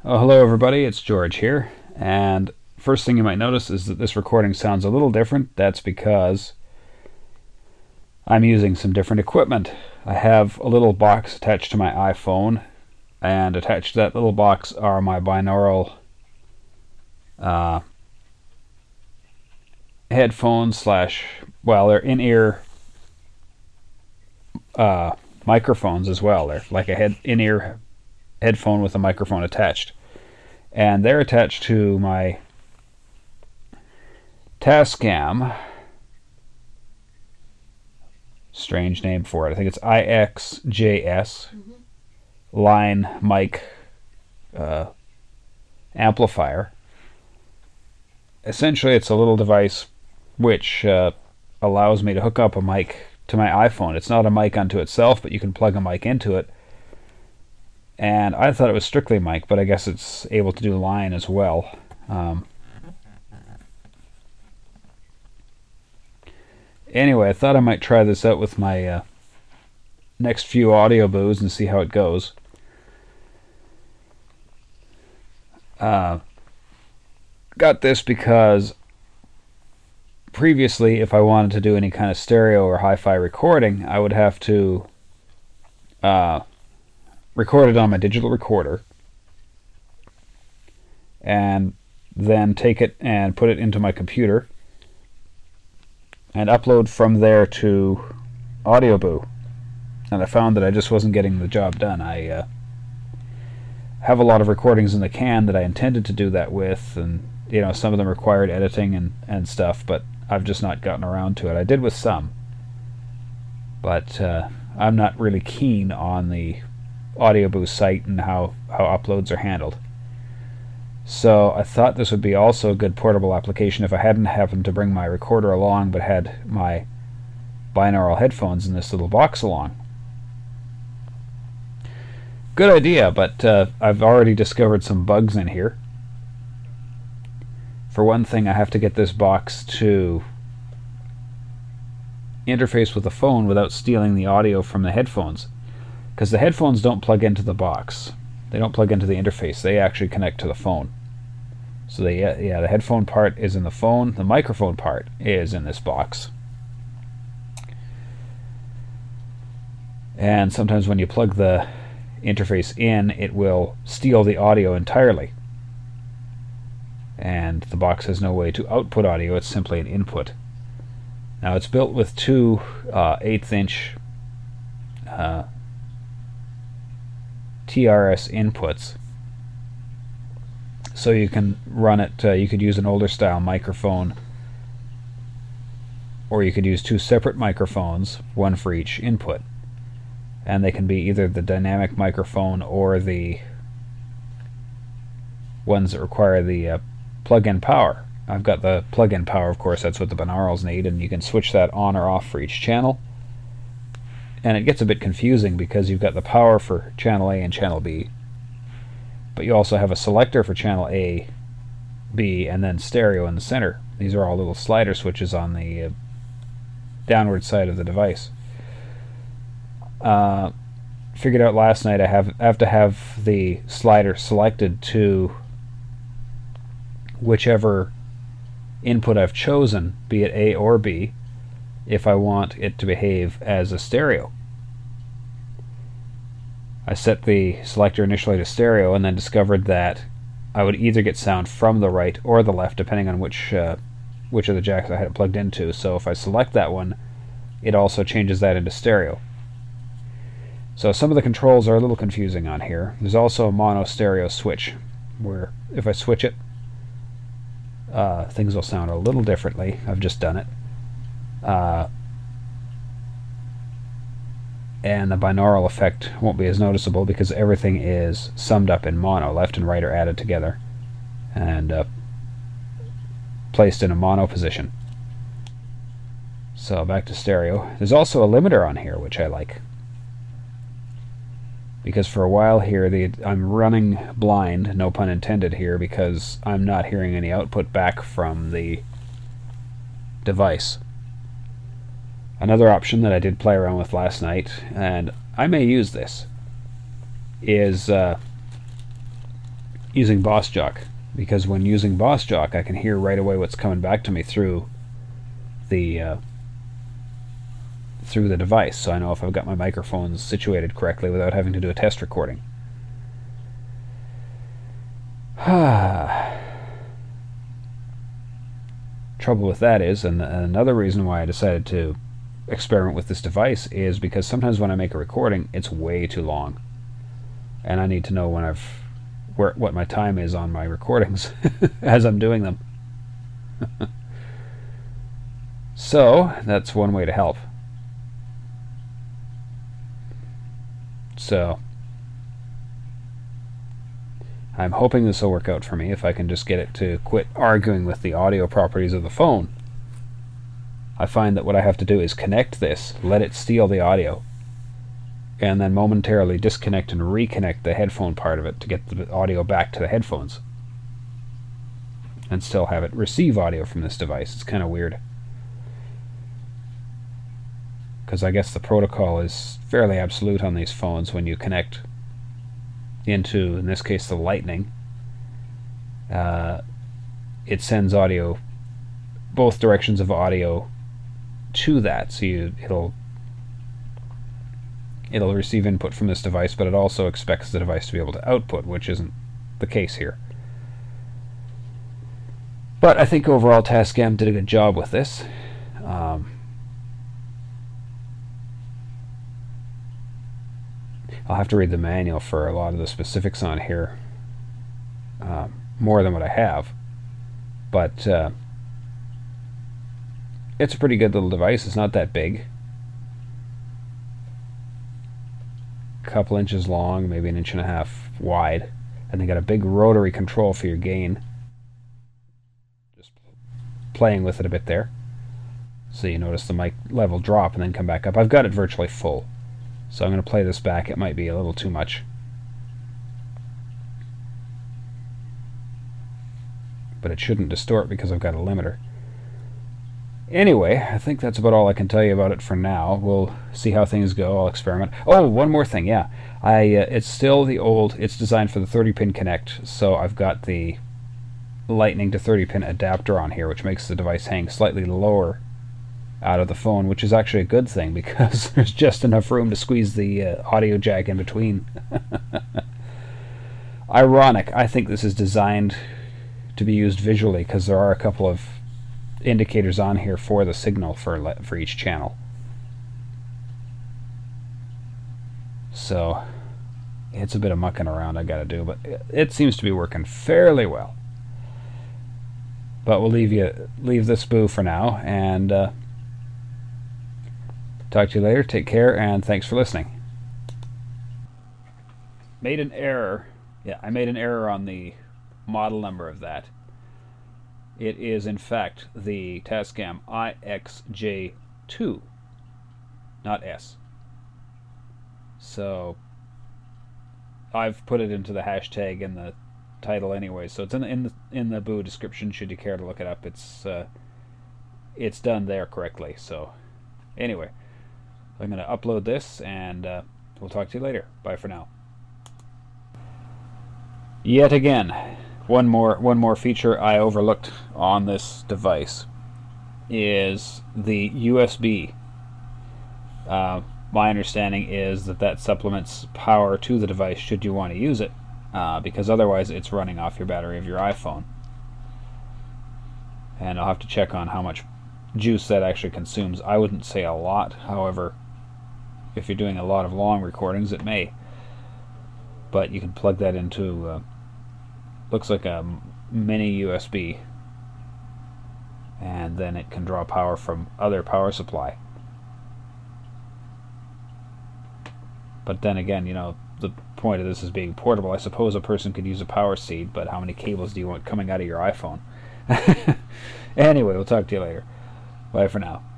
Oh, hello everybody, it's George here, and first thing you might notice is that this recording sounds a little different. That's because I'm using some different equipment. I have a little box attached to my iPhone, and attached to that little box are my binaural headphones slash, well, they're in-ear microphones as well. They're like a in-ear headphone with a microphone attached, and they're attached to my Tascam, strange name for it, I think it's IXJS line mic amplifier. Essentially it's a little device which allows me to hook up a mic to my iPhone. It's not a mic unto itself, but you can plug a mic into it. And I thought it was strictly mic, but I guess it's able to do line as well. Anyway, I thought I might try this out with my next few audio boos and see how it goes. Got this because previously, if I wanted to do any kind of stereo or hi-fi recording, I would have to record it on my digital recorder and then take it and put it into my computer and upload from there to AudioBoo. And I found that I just wasn't getting the job done. I have a lot of recordings in the can that I intended to do that with, and some of them required editing and stuff, but I've just not gotten around to it. I did with some, but I'm not really keen on the AudioBoo site and how uploads are handled. So I thought this would be also a good portable application if I hadn't happened to bring my recorder along but had my binaural headphones in this little box along. Good idea, but I've already discovered some bugs in here. For one thing, I have to get this box to interface with the phone without stealing the audio from the headphones, because the headphones don't plug into the box. They don't plug into the interface. They actually connect to the phone. So the headphone part is in the phone. The microphone part is in this box. And sometimes when you plug the interface in, it will steal the audio entirely. And the box has no way to output audio. It's simply an input. Now it's built with two 1/8" TRS inputs, so you can run it. You could use an older style microphone, or you could use two separate microphones, one for each input, and they can be either the dynamic microphone or the ones that require the plug-in power. I've got the plug-in power, of course. That's what the binaurals need, and you can switch that on or off for each channel. And it gets a bit confusing because you've got the power for channel A and channel B, but you also have a selector for channel A, B, and then stereo in the center. These are all little slider switches on the downward side of the device. Figured out last night I have to have the slider selected to whichever input I've chosen, be it A or B, if I want it to behave as a stereo. I set the selector initially to stereo and then discovered that I would either get sound from the right or the left depending on which of the jacks I had it plugged into. So if I select that one, it also changes that into stereo. So some of the controls are a little confusing on here. There's also a mono stereo switch where if I switch it, things will sound a little differently. I've just done it. And the binaural effect won't be as noticeable because everything is summed up in mono. Left and right are added together and placed in a mono position. So back to stereo. There's also a limiter on here, which I like, because for a while here I'm running blind, no pun intended here, because I'm not hearing any output back from the device. Another option that I did play around with last night, and I may use this, is using BossJock, because when using BossJock I can hear right away what's coming back to me through the device, so I know if I've got my microphones situated correctly without having to do a test recording. Trouble with that is, and another reason why I decided to experiment with this device is because sometimes when I make a recording it's way too long, and I need to know when what my time is on my recordings as I'm doing them. So that's one way to help. So I'm hoping this will work out for me if I can just get it to quit arguing with the audio properties of the phone. I find that what I have to do is connect this, let it steal the audio, and then momentarily disconnect and reconnect the headphone part of it to get the audio back to the headphones, and still have it receive audio from this device. It's kind of weird, because I guess the protocol is fairly absolute on these phones. When you connect into, in this case, the Lightning, it sends audio, both directions of audio, to that. So it'll receive input from this device, but it also expects the device to be able to output, which isn't the case here. But I think overall Tascam did a good job with this. I'll have to read the manual for a lot of the specifics on here, more than what I have, but it's a pretty good little device. It's not that big. A couple inches long, maybe an inch and a half wide, and they got a big rotary control for your gain. Just playing with it a bit there, so you notice the mic level drop and then come back up. I've got it virtually full, so I'm going to play this back. It might be a little too much, but it shouldn't distort because I've got a limiter. Anyway, I think that's about all I can tell you about it for now. We'll see how things go. I'll experiment. Oh, one more thing, yeah. It's still the old, it's designed for the 30-pin connect, so I've got the Lightning to 30-pin adapter on here, which makes the device hang slightly lower out of the phone, which is actually a good thing because there's just enough room to squeeze the audio jack in between. Ironic. I think this is designed to be used visually because there are a couple of indicators on here for the signal for each channel. So it's a bit of mucking around I gotta do, but it seems to be working fairly well. But we'll leave this boo for now, and talk to you later. Take care, and thanks for listening. Made an error. Yeah, I made an error on the model number of that. It is, in fact, the Tascam IXJ2, not S. So I've put it into the hashtag in the title anyway, so it's in the boo description. Should you care to look it up, it's done there correctly. So anyway, I'm going to upload this, and we'll talk to you later. Bye for now. Yet again, one more feature I overlooked on this device is the USB. My understanding is that supplements power to the device should you want to use it, because otherwise it's running off your battery of your iPhone. And I'll have to check on how much juice that actually consumes. I wouldn't say a lot, however, if you're doing a lot of long recordings it may. But you can plug that into looks like a mini USB, and then it can draw power from other power supply. But then again, you know, the point of this is being portable. I suppose a person could use a power seed, but how many cables do you want coming out of your iPhone? Anyway, we'll talk to you later. Bye for now.